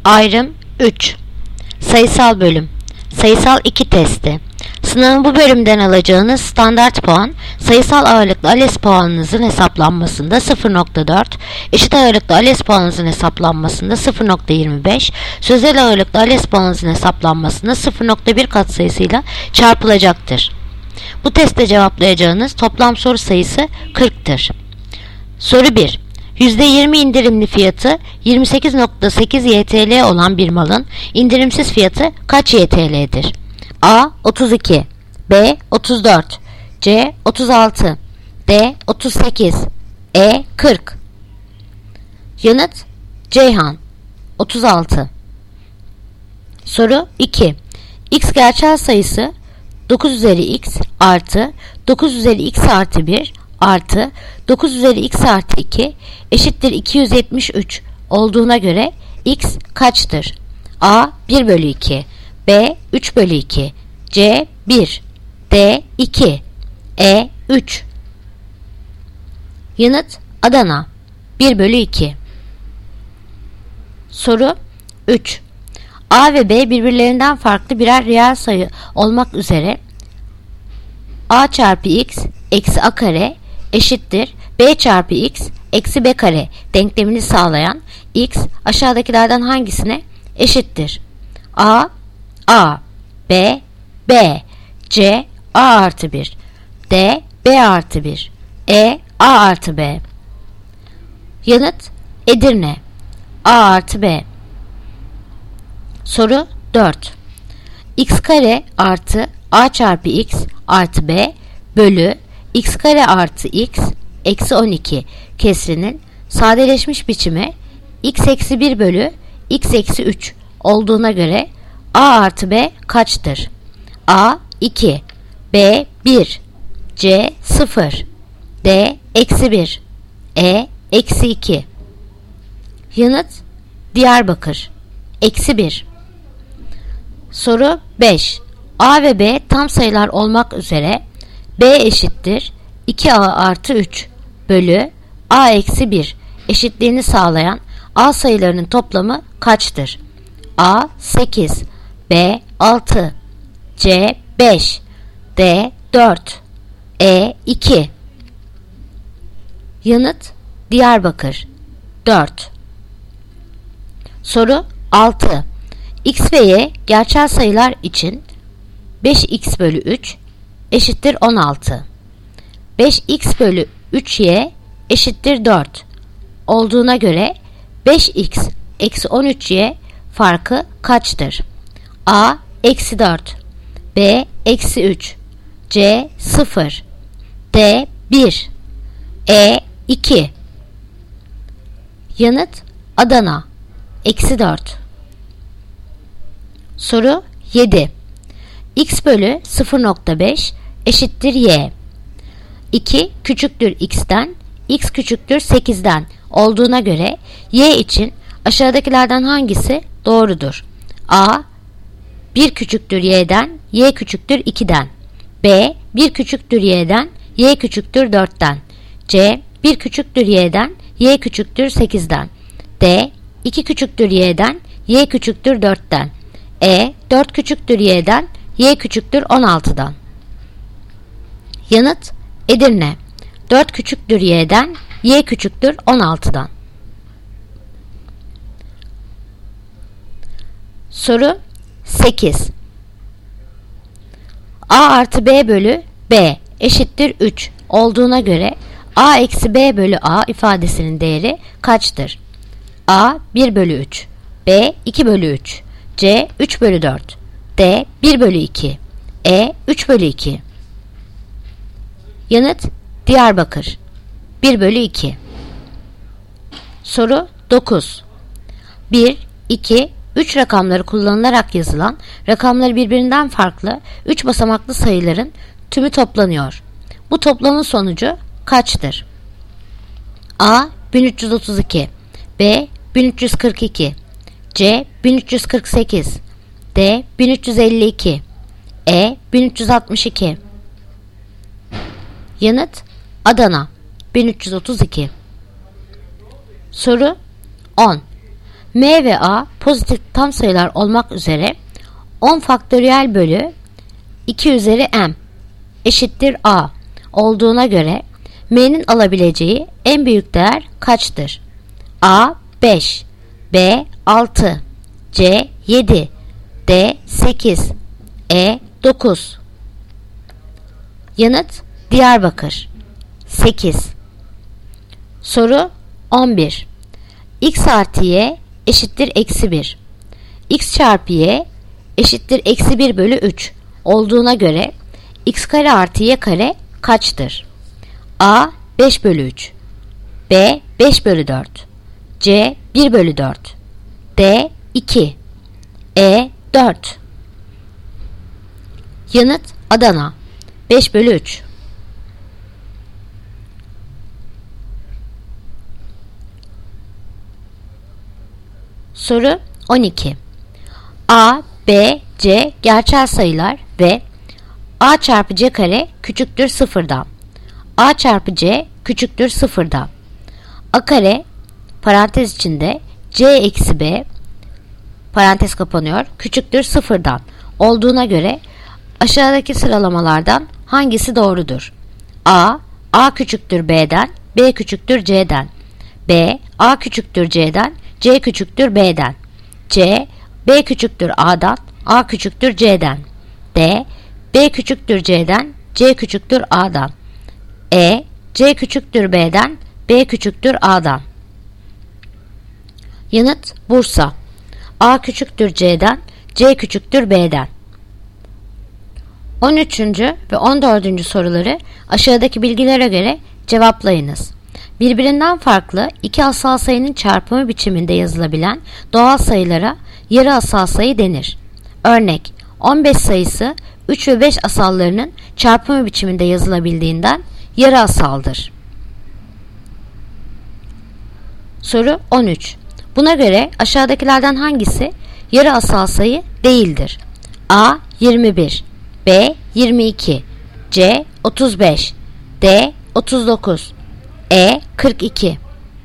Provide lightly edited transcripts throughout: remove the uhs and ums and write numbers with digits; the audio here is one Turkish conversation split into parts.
Ayrım 3. Sayısal bölüm. Sayısal 2 testi. Sınavın bu bölümden alacağınız standart puan, sayısal ağırlıklı ALES puanınızın hesaplanmasında 0.4, eşit ağırlıklı ALES puanınızın hesaplanmasında 0.25, sözel ağırlıklı ALES puanınızın hesaplanmasında 0.1 katsayısıyla çarpılacaktır. Bu testte cevaplayacağınız toplam soru sayısı 40'tır. Soru 1. %20 indirimli fiyatı 28.8 YTL olan bir malın indirimsiz fiyatı kaç YTL'dir? A. 32, B. 34, C. 36, D. 38, E. 40. Yanıt Ceyhan 36. Soru 2. X gerçel sayısı 9 üzeri x artı 9 üzeri x artı 1 artı 9 üzeri x artı 2 eşittir 273 olduğuna göre x kaçtır? A. 1 bölü 2, B. 3 bölü 2, C. 1, D. 2, E. 3. Yanıt Adana 1 bölü 2. Soru 3. A ve B birbirlerinden farklı birer reel sayı olmak üzere A çarpı x eksi a kare eşittir b çarpı x eksi b kare denklemini sağlayan x aşağıdakilerden hangisine eşittir? A, B, C, a artı 1, D, b artı 1, E, a artı b. Yanıt Edirne a artı b. Soru 4. X kare artı a çarpı x artı b bölü x kare artı x eksi 12 kesrinin sadeleşmiş biçimi x eksi 1 bölü x eksi 3 olduğuna göre a artı b kaçtır? A 2, B 1, C 0, D eksi 1, E eksi 2. Yanıt Diyarbakır eksi 1. Soru 5. A ve B tam sayılar olmak üzere B eşittir 2A artı 3 bölü A eksi 1 eşitliğini sağlayan A sayılarının toplamı kaçtır? A 8, B 6, C 5, D 4, E 2. Yanıt Diyarbakır 4. Soru 6. X ve Y gerçel sayılar için 5x bölü 3 eşittir 16. 5x bölü 3y eşittir 4 olduğuna göre 5x eksi 13y farkı kaçtır? A eksi 4, B eksi 3, C 0, D 1, E 2. Yanıt Adana eksi 4. Soru 7. X bölü 0.5 eşittir y. 2 küçüktür x'ten, x küçüktür 8'den olduğuna göre y için aşağıdakilerden hangisi doğrudur? A 1 küçüktür y'den, y küçüktür 2'den. B 1 küçüktür y'den, y küçüktür 4'ten. C 1 küçüktür y'den, y küçüktür 8'den. D 2 küçüktür y'den, y küçüktür 4'ten. E 4 küçüktür y'den, y küçüktür 16'dan. Yanıt Edirne 4 küçüktür y'den, y küçüktür 16'dan. Soru 8. A artı b bölü b eşittir 3 olduğuna göre a eksi b bölü a ifadesinin değeri kaçtır? A 1 bölü 3, B 2 bölü 3, C 3 bölü 4, D 1 bölü 2, E 3 bölü 2. Yanıt Diyarbakır 1 bölü 2. Soru 9. 1, 2, 3 rakamları kullanılarak yazılan rakamları birbirinden farklı 3 basamaklı sayıların tümü toplanıyor. Bu toplamın sonucu kaçtır? A 1332, B 1342, C 1348, D 1352, E 1362. Yanıt Adana 1332. Soru 10. M ve A pozitif tam sayılar olmak üzere 10 faktöriyel bölü 2 üzeri m eşittir A olduğuna göre M'nin alabileceği en büyük değer kaçtır? A 5, B 6, C 7, D 8, E 9. Yanıt Diyarbakır 8. Soru 11. X artı y eşittir eksi 1. X çarpı y eşittir eksi 1 bölü 3 olduğuna göre x kare artı y kare kaçtır? A 5 bölü 3, B 5 bölü 4, C 1 bölü 4, D 2, E 4. Yanıt Adana 5 bölü 3. Soru 12. A, B, C gerçel sayılar ve A çarpı C kare küçüktür sıfırdan. A çarpı C küçüktür sıfırdan. A kare parantez içinde C eksi B parantez kapanıyor küçüktür sıfırdan olduğuna göre aşağıdaki sıralamalardan hangisi doğrudur? A, A küçüktür B'den, B küçüktür C'den. B, A küçüktür C'den, C küçüktür B'den. C, B küçüktür A'dan, A küçüktür C'den. D, B küçüktür C'den, C küçüktür A'dan. E, C küçüktür B'den, B küçüktür A'dan. Yanıt Bursa. A küçüktür C'den, C küçüktür B'den. 13. ve 14. soruları aşağıdaki bilgilere göre cevaplayınız. Birbirinden farklı iki asal sayının çarpımı biçiminde yazılabilen doğal sayılara yarı asal sayı denir. Örnek 15 sayısı 3 ve 5 asallarının çarpımı biçiminde yazılabildiğinden yarı asaldır. Soru 13. Buna göre aşağıdakilerden hangisi yarı asal sayı değildir? A 21, B 22, C 35, D 39, E 42.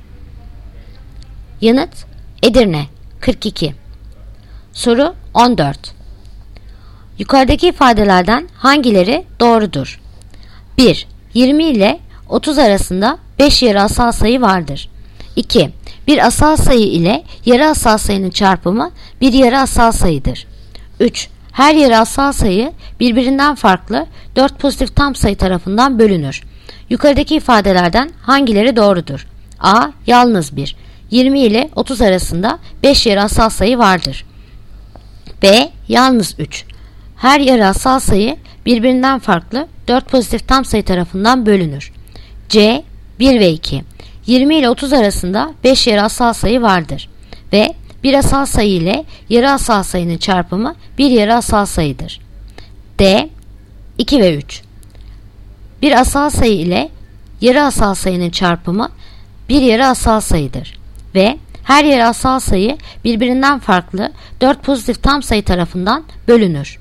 Yanıt Edirne 42. Soru 14. Yukarıdaki ifadelerden hangileri doğrudur? 1. 20 ile 30 arasında 5 yarı asal sayı vardır. 2. Bir asal sayı ile yarı asal sayının çarpımı bir yarı asal sayıdır. 3. Her yarı asal sayı birbirinden farklı 4 pozitif tam sayı tarafından bölünür. Yukarıdaki ifadelerden hangileri doğrudur? A. Yalnız 1. 20 ile 30 arasında 5 yarı asal sayı vardır. B. Yalnız 3. Her yarı asal sayı birbirinden farklı 4 pozitif tam sayı tarafından bölünür. C. 1 ve 2. 20 ile 30 arasında 5 yarı asal sayı vardır. Ve bir asal sayı ile yarı asal sayının çarpımı bir yarı asal sayıdır. D. 2 ve 3. Bir asal sayı ile yarı asal sayının çarpımı bir yarı asal sayıdır. Ve her yarı asal sayı birbirinden farklı 4 pozitif tam sayı tarafından bölünür.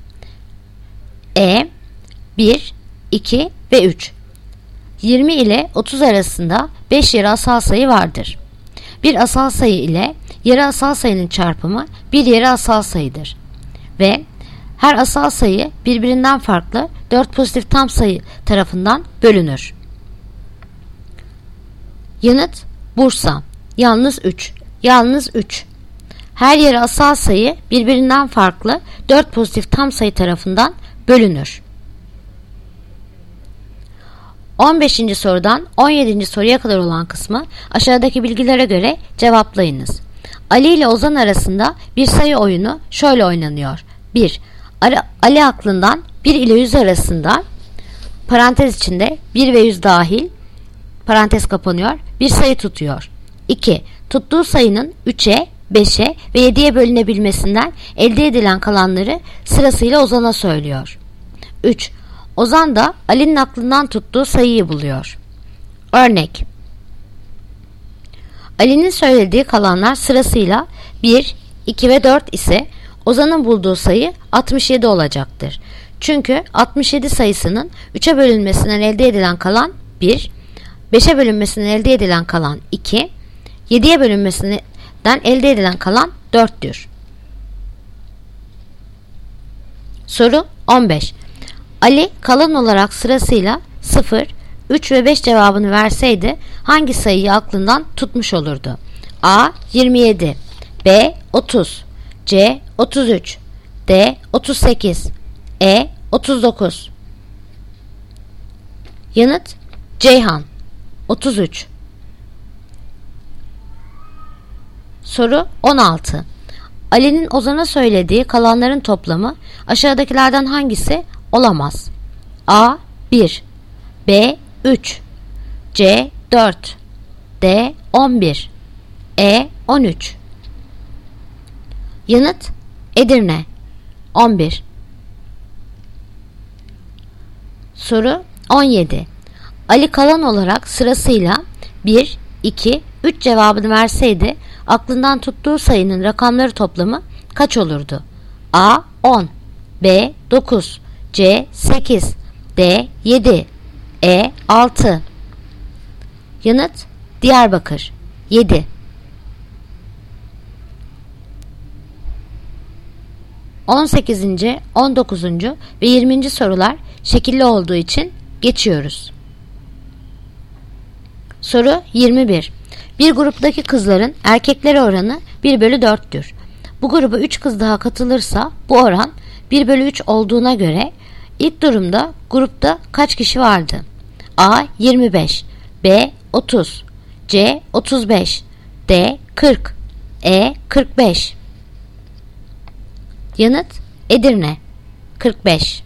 E. 1, 2 ve 3. 20 ile 30 arasında 5 yarı asal sayı vardır. Bir asal sayı ile yarı asal sayının çarpımı bir yarı asal sayıdır. Ve her asal sayı birbirinden farklı 4 pozitif tam sayı tarafından bölünür. Yanıt Bursa. Yalnız 3. Yalnız 3. Her yarı asal sayı birbirinden farklı 4 pozitif tam sayı tarafından bölünür. 15. sorudan 17. soruya kadar olan kısmı aşağıdaki bilgilere göre cevaplayınız. Ali ile Ozan arasında bir sayı oyunu şöyle oynanıyor. 1. Ali aklından 1 ile 100 arasında parantez içinde 1 ve 100 dahil parantez kapanıyor bir sayı tutuyor. 2. Tuttuğu sayının 3'e, 5'e ve 7'ye bölünebilmesinden elde edilen kalanları sırasıyla Ozan'a söylüyor. 3. Ozan da Ali'nin aklından tuttuğu sayıyı buluyor. Örnek: Ali'nin söylediği kalanlar sırasıyla 1, 2 ve 4 ise Ozan'ın bulduğu sayı 67 olacaktır. Çünkü 67 sayısının 3'e bölünmesinden elde edilen kalan 1, 5'e bölünmesinden elde edilen kalan 2, 7'ye bölünmesinden 4'ten elde edilen kalan 4'tür. Soru 15. Ali kalan olarak sırasıyla 0, 3 ve 5 cevabını verseydi hangi sayıyı aklından tutmuş olurdu? A. 27, B. 30, C. 33, D. 38, E. 39. Yanıt Ceyhan 33. Soru 16. Ali'nin Ozan'a söylediği kalanların toplamı aşağıdakilerden hangisi olamaz? A. 1, B. 3, C. 4, D. 11, E. 13. Yanıt Edirne 11. Soru 17. Ali kalan olarak sırasıyla 1, 2, 3 cevabını verseydi aklından tuttuğu sayının rakamları toplamı kaç olurdu? A. 10, B. 9, C. 8, D. 7, E. 6. Yanıt Diyarbakır 7. ...18. 19. ve 20. sorular şekilli olduğu için geçiyoruz. Soru 21. Bir gruptaki kızların erkeklere oranı 1/4'tür. Bu gruba 3 kız daha katılırsa bu oran 1/3 olduğuna göre ilk durumda grupta kaç kişi vardı? A. 25, B. 30, C. 35, D. 40, E. 45. Yanıt Edirne 45.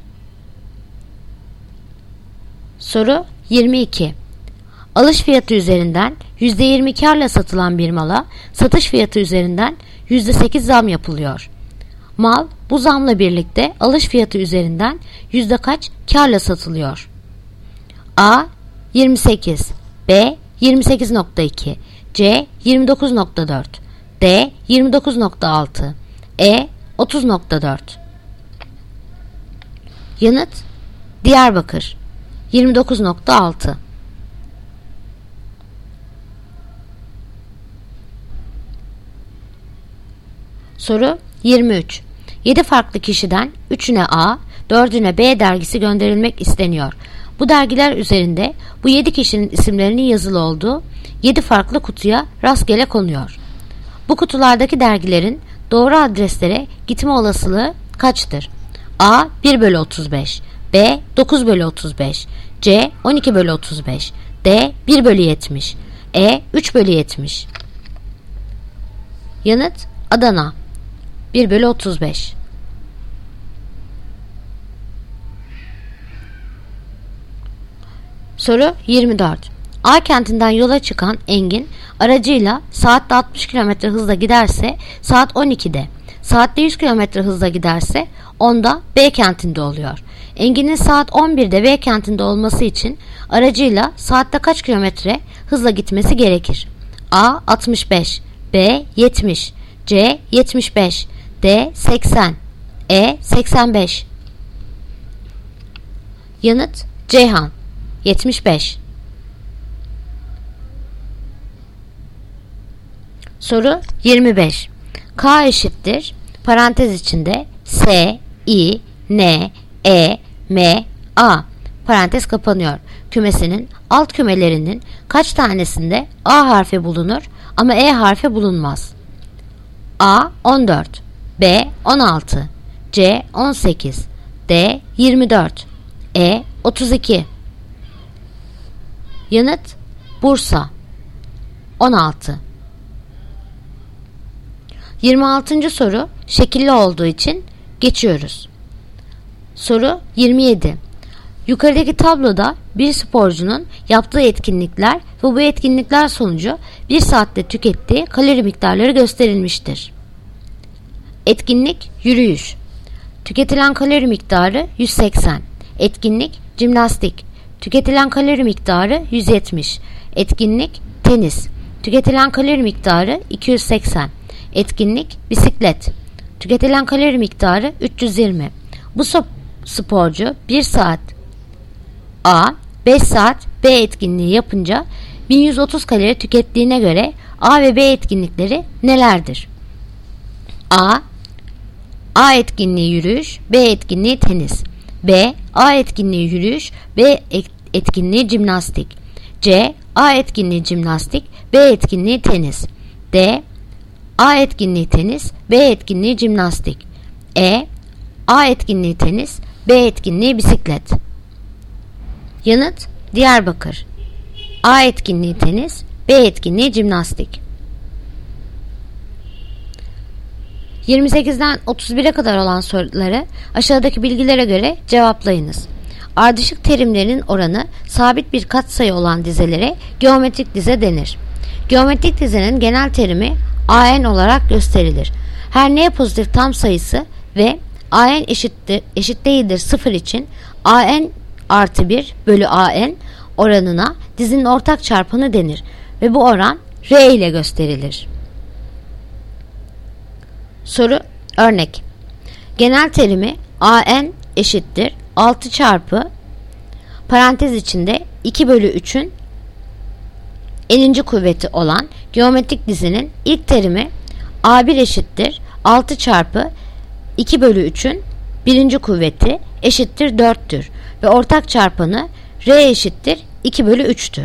Soru 22. Alış fiyatı üzerinden %20 karla satılan bir mala satış fiyatı üzerinden %8 zam yapılıyor. Mal bu zamla birlikte alış fiyatı üzerinden yüzde kaç karla satılıyor? A. 28, B. 28.2, C. 29.4, D. 29.6, E. 30.4. Yanıt Diyarbakır 29.6. Soru 23. 7 farklı kişiden 3'üne A, 4'üne B dergisi gönderilmek isteniyor. Bu dergiler üzerinde bu 7 kişinin isimlerinin yazılı olduğu 7 farklı kutuya rastgele konuyor. Bu kutulardaki dergilerin doğru adreslere gitme olasılığı kaçtır? A. 1/35, B. 9/35, C. 12/35, D. 1/70, E. 3/70. Yanıt Adana 1/35. Soru 24. A kentinden yola çıkan Engin aracıyla saatte 60 km hızla giderse saat 12'de, saatte 100 km hızla giderse 10'da B kentinde oluyor. Engin'in saat 11'de B kentinde olması için aracıyla saatte kaç kilometre hızla gitmesi gerekir? A. 65, B. 70, C. 75, D. 80, E. 85. Yanıt Ceyhan 75. Soru 25. K eşittir parantez içinde S, I, N, E, M, A parantez kapanıyor. Kümesinin alt kümelerinin kaç tanesinde A harfi bulunur ama E harfi bulunmaz? A. 14, B. 16, C. 18, D. 24, E. 32. Yanıt Bursa 16. 26. soru şekilli olduğu için geçiyoruz. Soru 27. Yukarıdaki tabloda bir sporcunun yaptığı etkinlikler ve bu etkinlikler sonucu 1 saatte tükettiği kalori miktarları gösterilmiştir. Etkinlik yürüyüş. Tüketilen kalori miktarı 180. Etkinlik jimnastik. Tüketilen kalori miktarı 170. Etkinlik tenis. Tüketilen kalori miktarı 280. Etkinlik bisiklet. Tüketilen kalori miktarı 320. Bu sporcu 1 saat A, 5 saat B etkinliği yapınca 1130 kalori tükettiğine göre A ve B etkinlikleri nelerdir? A etkinliği yürüyüş, B etkinliği tenis. B. A etkinliği yürüyüş, B etkinliği jimnastik. C. A etkinliği jimnastik, B etkinliği tenis. D. A etkinliği tenis, B etkinliği jimnastik. E. A etkinliği tenis, B etkinliği bisiklet. Yanıt Diyarbakır. A etkinliği tenis, B etkinliği jimnastik. 28'den 31'e kadar olan soruları aşağıdaki bilgilere göre cevaplayınız. Ardışık terimlerin oranı sabit bir katsayı olan dizelere geometrik dize denir. Geometrik dizenin genel terimi AN olarak gösterilir. Her n pozitif tam sayısı ve AN eşit değildir 0 için AN artı 1 bölü AN oranına dizinin ortak çarpanı denir ve bu oran R ile gösterilir. Soru örnek. Genel terimi AN eşittir 6 çarpı parantez içinde 2 bölü 3'ün n'inci kuvveti olan geometrik dizinin ilk terimi A1 eşittir 6 çarpı 2 bölü 3'ün birinci kuvveti eşittir 4'tür ve ortak çarpanı R eşittir 2 bölü 3'tür.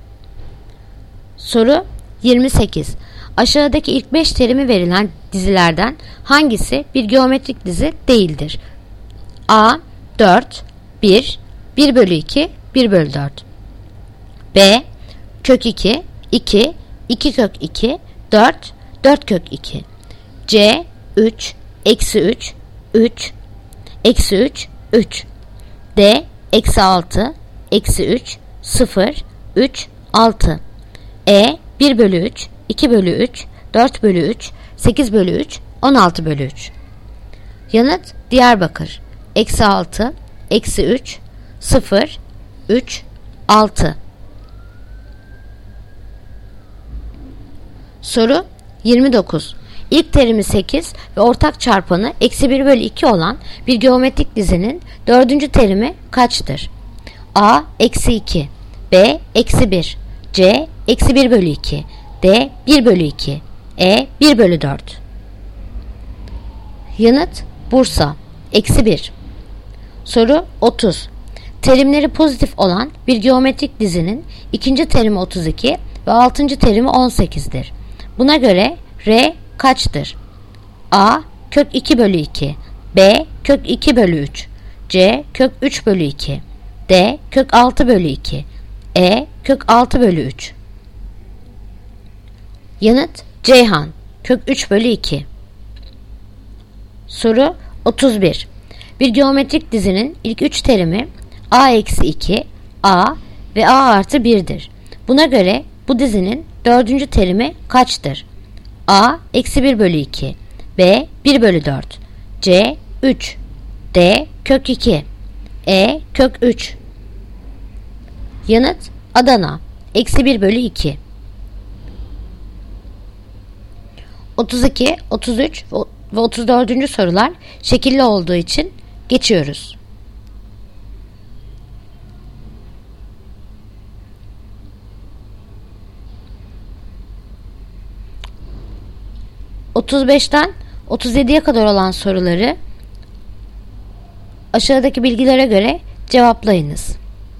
Soru 28. Aşağıdaki ilk 5 terimi verilen dizilerden hangisi bir geometrik dizi değildir? A. 4, 1, 1 bölü 2, 1 bölü 4. B. Kök 2, 2, 2 kök 2, 4, 4 kök 2. C. 3, eksi 3, 3, eksi 3, 3. D. Eksi 6, eksi 3, 0, 3, 6. E. 1 bölü 3, 2 bölü 3, 4 bölü 3, 8 bölü 3, 16 bölü 3. Yanıt Diyarbakır. Eksi 6, eksi 3, 0, 3, 6. Soru 29. İlk terimi 8 ve ortak çarpanı eksi 1 bölü 2 olan bir geometrik dizinin dördüncü terimi kaçtır? A. Eksi 2, B. Eksi 1, C. Eksi 1 bölü 2, D. 1 bölü 2, E. 1 bölü 4. Yanıt Bursa. Eksi 1. Soru 30. Terimleri pozitif olan bir geometrik dizinin ikinci terimi 32 ve altıncı terimi 18'dir. Buna göre R kaçtır? A. Kök 2 bölü 2, B. Kök 2 bölü 3, C. Kök 3 bölü 2, D. Kök 6 bölü 2, E. Kök 6 bölü 3. Yanıt Ceyhan. Kök 3 bölü 2. Soru 31. Bir geometrik dizinin ilk 3 terimi A eksi 2, A ve A artı 1'dir. Buna göre bu dizinin dördüncü terimi kaçtır? A eksi 1 bölü 2, B 1 bölü 4, C 3, D kök 2, E kök 3. Yanıt Adana. Eksi 1 bölü 2. 32, 33 ve 34. sorular şekilli olduğu için geçiyoruz. ...35'ten 37'ye kadar olan soruları aşağıdaki bilgilere göre cevaplayınız.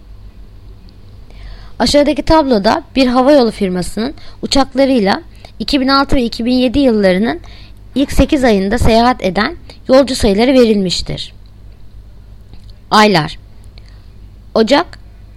Aşağıdaki tabloda bir havayolu firmasının uçaklarıyla 2006 ve 2007 yıllarının ilk 8 ayında seyahat eden yolcu sayıları verilmiştir. Aylar: Ocak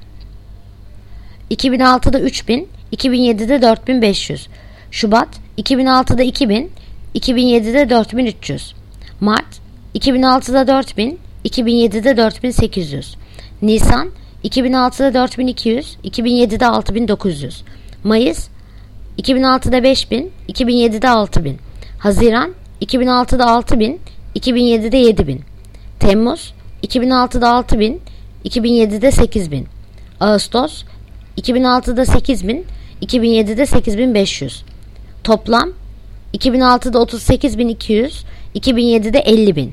2006'da 3000, 2007'de 4500. Şubat 2006'da 2000, 2007'de 4300. Mart 2006'da 4000, 2007'de 4800. Nisan 2006'da 4200, 2007'de 6900. Mayıs 2006'da 5000, 2007'de 6000. Haziran 2006'da 6000, 2007'de 7000. Temmuz 2006'da 6000, 2007'de 8000. Ağustos 2006'da 8000, 2007'de 8500. Toplam 2006'da 38200, 2007'de 50000.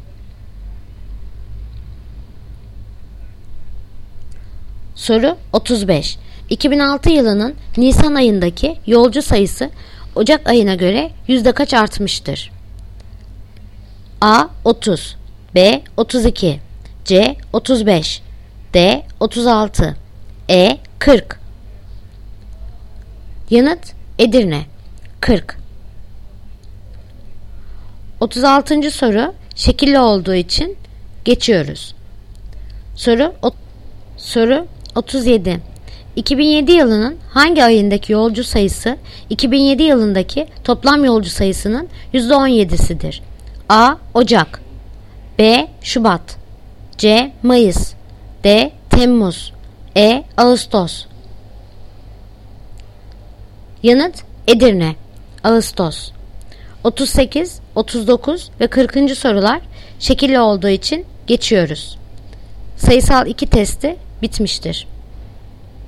Soru 35. 2006 yılının Nisan ayındaki yolcu sayısı Ocak ayına göre yüzde kaç artmıştır? A. 30, B. 32, C. 35, D. 36, E. 40. Yanıt Edirne 40. 36. soru şekilli olduğu için geçiyoruz. Soru 37. 2007 yılının hangi ayındaki yolcu sayısı 2007 yılındaki toplam yolcu sayısının %17'sidir? A. Ocak, B. Şubat, C. Mayıs, D. Temmuz, E. Ağustos. Yanıt Edirne Ağustos. 38, 39 ve 40. sorular şekilli olduğu için geçiyoruz. Sayısal 2 testi bitmiştir.